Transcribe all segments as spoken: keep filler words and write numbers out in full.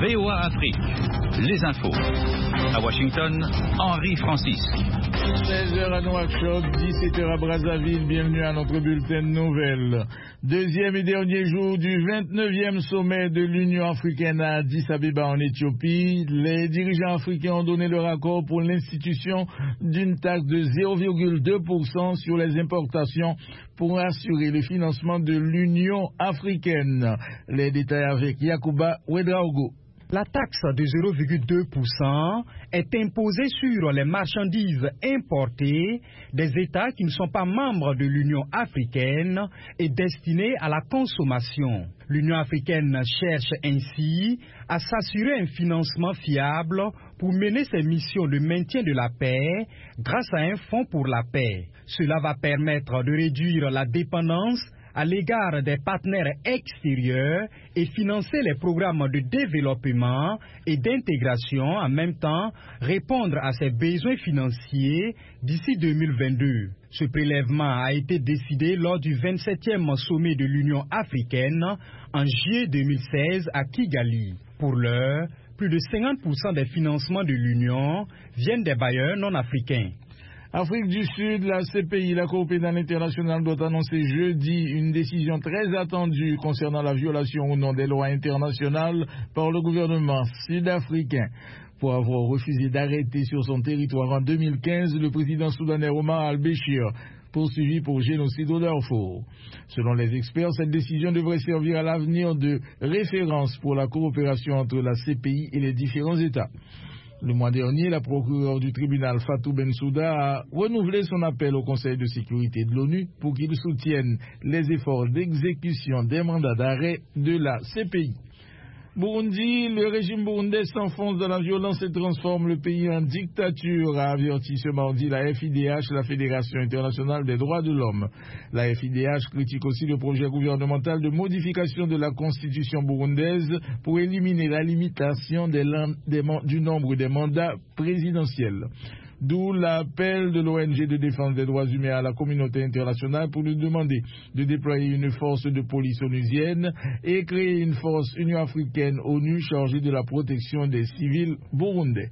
V O A Afrique, les infos. À Washington, Henri Francis. seize heures à Nouakchott, dix-sept heures à Brazzaville. Bienvenue à notre bulletin de nouvelles. Deuxième et dernier jour du vingt-neuvième sommet de l'Union africaine à Addis Abeba en Éthiopie. Les dirigeants africains ont donné leur accord pour l'institution d'une taxe de zéro virgule deux pour cent sur les importations pour assurer le financement de l'Union africaine. Les détails avec Yacouba Ouedraogo. La taxe de zéro virgule deux pour cent est imposée sur les marchandises importées des États qui ne sont pas membres de l'Union africaine et destinées à la consommation. L'Union africaine cherche ainsi à s'assurer un financement fiable pour mener ses missions de maintien de la paix grâce à un fonds pour la paix. Cela va permettre de réduire la dépendance à l'égard des partenaires extérieurs et financer les programmes de développement et d'intégration, en même temps répondre à ses besoins financiers d'ici deux mille vingt-deux. Ce prélèvement a été décidé lors du vingt-septième sommet de l'Union africaine en juillet deux mille seize à Kigali. Pour l'heure, plus de cinquante pour cent des financements de l'Union viennent des bailleurs non africains. Afrique du Sud, la C P I, la Cour pénale internationale, doit annoncer jeudi une décision très attendue concernant la violation ou non des lois internationales par le gouvernement sud-africain. Pour avoir refusé d'arrêter sur son territoire en deux mille quinze le président soudanais Omar al-Béchir, poursuivi pour génocide au Darfour. Selon les experts, cette décision devrait servir à l'avenir de référence pour la coopération entre la C P I et les différents États. Le mois dernier, la procureure du tribunal Fatou Bensouda a renouvelé son appel au Conseil de sécurité de l'ONU pour qu'il soutienne les efforts d'exécution des mandats d'arrêt de la C P I. Burundi, le régime burundais s'enfonce dans la violence et transforme le pays en dictature, a averti ce mardi la F I D H, la Fédération internationale des droits de l'homme. La F I D H critique aussi le projet gouvernemental de modification de la constitution burundaise pour éliminer la limitation des, des, du nombre des mandats présidentiels. D'où l'appel de l'O N G de défense des droits humains à la communauté internationale pour lui demander de déployer une force de police onusienne et créer une force Union africaine ONU chargée de la protection des civils burundais.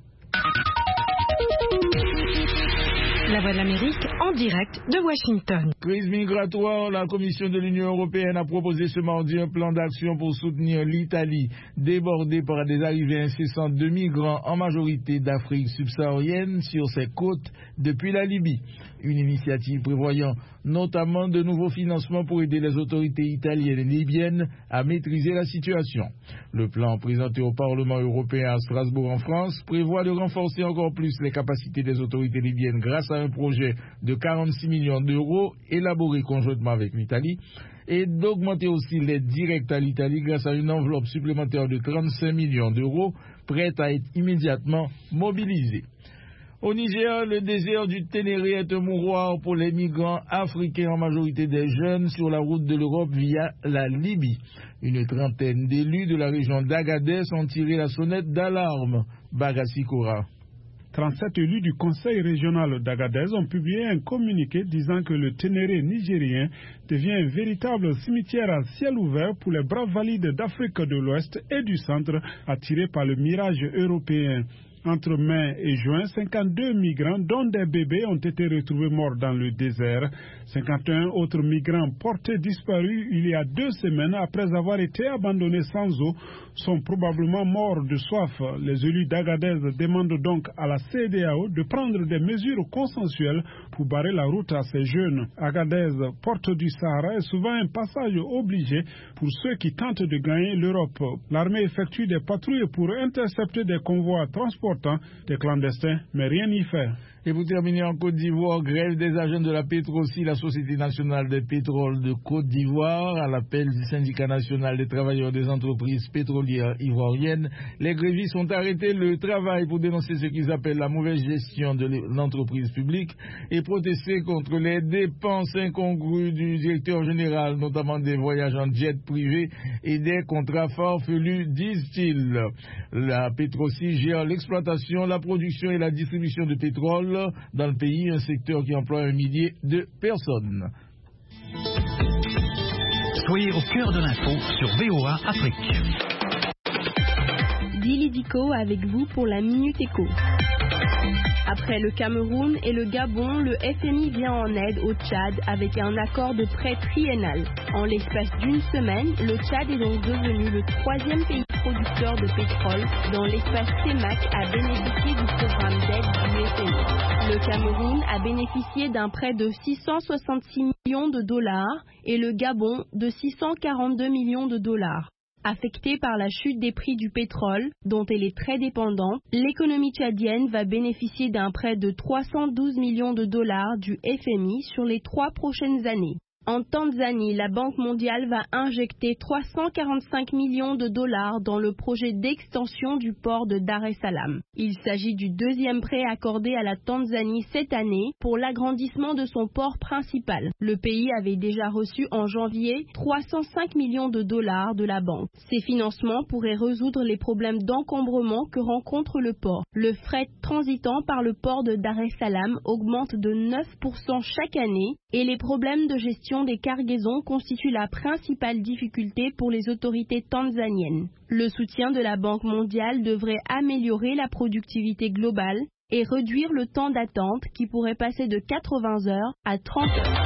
La Voix de l'Amérique en direct de Washington. Crise migratoire, la Commission de l'Union européenne a proposé ce mardi un plan d'action pour soutenir l'Italie, débordée par des arrivées incessantes de migrants, en majorité d'Afrique subsaharienne, sur ses côtes depuis la Libye. Une initiative prévoyant notamment de nouveaux financements pour aider les autorités italiennes et libyennes à maîtriser la situation. Le plan présenté au Parlement européen à Strasbourg en France prévoit de renforcer encore plus les capacités des autorités libyennes grâce à un projet de quarante-six millions d'euros élaboré conjointement avec l'Italie et d'augmenter aussi l'aide directe à l'Italie grâce à une enveloppe supplémentaire de trente-cinq millions d'euros prête à être immédiatement mobilisée. Au Niger, le désert du Ténéré est un mouroir pour les migrants africains, en majorité des jeunes, sur la route de l'Europe via la Libye. Une trentaine d'élus de la région d'Agadez ont tiré la sonnette d'alarme. Bagassi Kora. trente-sept élus du Conseil régional d'Agadez ont publié un communiqué disant que le Ténéré nigérien devient un véritable cimetière à ciel ouvert pour les braves valides d'Afrique de l'Ouest et du Centre attirés par le mirage européen. Entre mai et juin, cinquante-deux migrants, dont des bébés, ont été retrouvés morts dans le désert. cinquante et un autres migrants portés disparus il y a deux semaines après avoir été abandonnés sans eau sont probablement morts de soif. Les élus d'Agadez demandent donc à la C E D A O de prendre des mesures consensuelles pour barrer la route à ces jeunes. Agadez, porte du Sahara, est souvent un passage obligé pour ceux qui tentent de gagner l'Europe. L'armée effectue des patrouilles pour intercepter des convois transportant des clandestins, mais rien n'y fait. Et pour terminer, en Côte d'Ivoire, grève des agents de la Pétroci, la Société nationale des pétroles de Côte d'Ivoire, à l'appel du syndicat national des travailleurs des entreprises pétrolières ivoiriennes. Les grévistes ont arrêté le travail pour dénoncer ce qu'ils appellent la mauvaise gestion de l'entreprise publique et protester contre les dépenses incongrues du directeur général, notamment des voyages en jet privé et des contrats farfelus, disent-ils. La Pétroci gère l'exploitation, la production et la distribution de pétrole dans le pays, un secteur qui emploie un millier de personnes. Soyez au cœur de l'info sur V O A Afrique. Dico avec vous pour la Minute Éco. Après le Cameroun et le Gabon, le F M I vient en aide au Tchad avec un accord de prêt triennal. En l'espace d'une semaine, le Tchad est donc devenu le troisième pays producteur de pétrole dans l'espace C E M A C à bénéficier du programme d'aide du F M I. Le Cameroun a bénéficié d'un prêt de six cent soixante-six millions de dollars et le Gabon de six cent quarante-deux millions de dollars. Affectée par la chute des prix du pétrole, dont elle est très dépendante, l'économie tchadienne va bénéficier d'un prêt de trois cent douze millions de dollars du F M I sur les trois prochaines années. En Tanzanie, la Banque mondiale va injecter trois cent quarante-cinq millions de dollars dans le projet d'extension du port de Dar es Salaam. Il s'agit du deuxième prêt accordé à la Tanzanie cette année pour l'agrandissement de son port principal. Le pays avait déjà reçu en janvier trois cent cinq millions de dollars de la banque. Ces financements pourraient résoudre les problèmes d'encombrement que rencontre le port. Le fret transitant par le port de Dar es Salaam augmente de neuf pour cent chaque année et les problèmes de gestion des cargaisons constituent la principale difficulté pour les autorités tanzaniennes. Le soutien de la Banque mondiale devrait améliorer la productivité globale et réduire le temps d'attente qui pourrait passer de quatre-vingts heures à trente heures.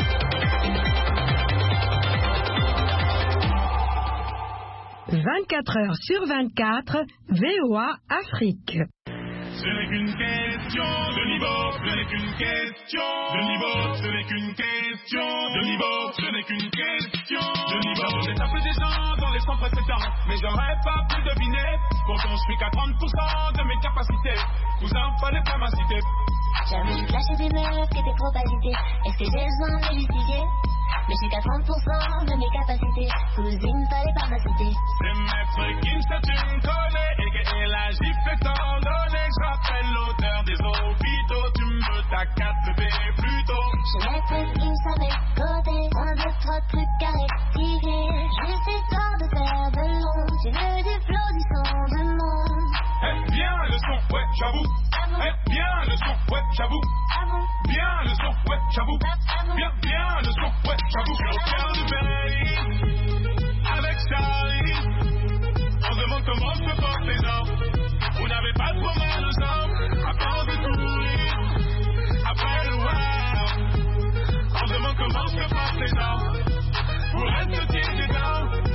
vingt-quatre heures sur vingt-quatre, V O A Afrique. Ce n'est qu'une question de niveau, ce n'est qu'une question de niveau, ce n'est qu'une question de niveau, ce n'est qu'une question de niveau. J'ai tapé des gens dans les cent précédents, mais j'aurais pas pu deviner. Pourtant je suis qu'à trente pour cent de mes capacités. Cousin, fallait pas m'inciter. J'avais juste lâché des meufs qui étaient trop agitées. Est-ce que j'ai besoin de les justifier? Mais je suis qu'à trente pour cent de mes capacités. Cousine, fallait pas m'inciter. C'est maître Kim, ça tu me connais, et que la gifle étant donnée. Je rappelle l'odeur des hôpitaux, tu me t'as quatre bébés plus tôt. Je mettrai Kim à mes côtés, un, deux, trois trucs à rectifier. Juste histoire de faire de l'ombre, tu veux du flow, du son, de monde. Eh bien le son, ouais, j'avoue. Eh bien le son, ouais, j'avoue. Bien le son, ouais, j'avoue. Bien, bien le son, ouais, j'avoue. Je suis au cœur du pays, avec Charlie. On se demande comment se portent les gens. Vous n'avez pas trop mal aux jambes, à part de courir après le wow. On se demande comment se portent les gens. Pour rester des dents.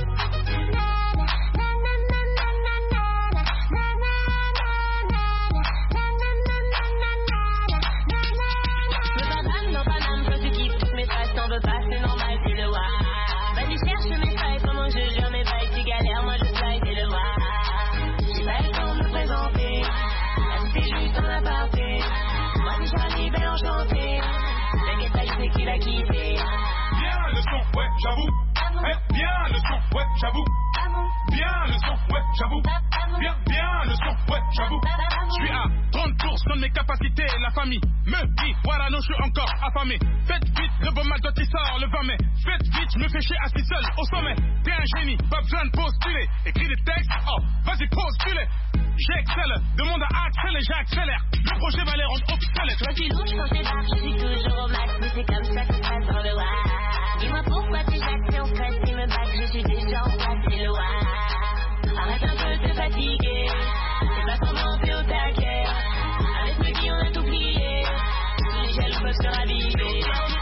On veut pas, c'est normal, c'est le wa. Vas-y cherche mes failles, comment je gère mes bails, tu galères, moi je slide, c'est le wa. J'ai pas le temps de me présenter, là c'est juste en aparté. Moi si j'arrive, belle enchantée, t'inquiète pas, je sais qui l'a quitté. Bien le son, ouais, j'avoue. Eh, bien le son, ouais, j'avoue. Bien le son, ouais, j'avoue. Bien, bien le son, ouais, j'avoue. Je suis à trente pour cent de mes capacités, la famille me dit, voilà, non, je suis encore affamé. Faites vite, le bon mal quand il sort le vingt mai. Faites vite, je me fais chier assis seul au sommet. T'es un génie, pas besoin de postuler. Écris des textes, oh, vas-y, postule. J'excelle, demande à Axel et j'accélère. Le projet va les rendre obsolètes. Toi tu louches quand t'es là, je suis toujours au max, mais c'est comme ça que ça se passe dans le wa. Dis-moi pourquoi tes actions stressent et me battent, je suis déjà en place, c'est le wa. Arrête un peu de te fatiguer, c'est pas comment t'es au taquet. Avec ceux qui on a oublié, tous les jaloux peuvent se raviver.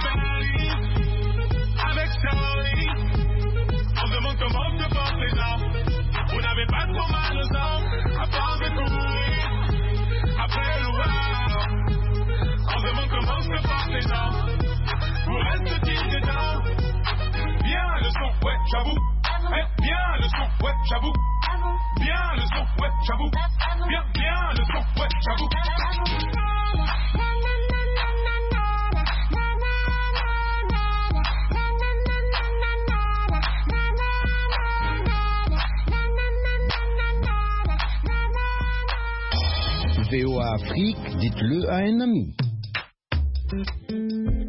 Avec Charlie, on se demande comment se portent les gens. Vous n'avez pas trop mal aux jambes, à part de courir après le wow. On se demande comment se portent les gens. Pour rester des dents. Bien le son, ouais, j'avoue. Eh, bien le son, ouais, j'avoue. Bien le son, ouais, j'avoue. Bien, bien le son, ouais, j'avoue. V O A Afrique, dites-le à un ami.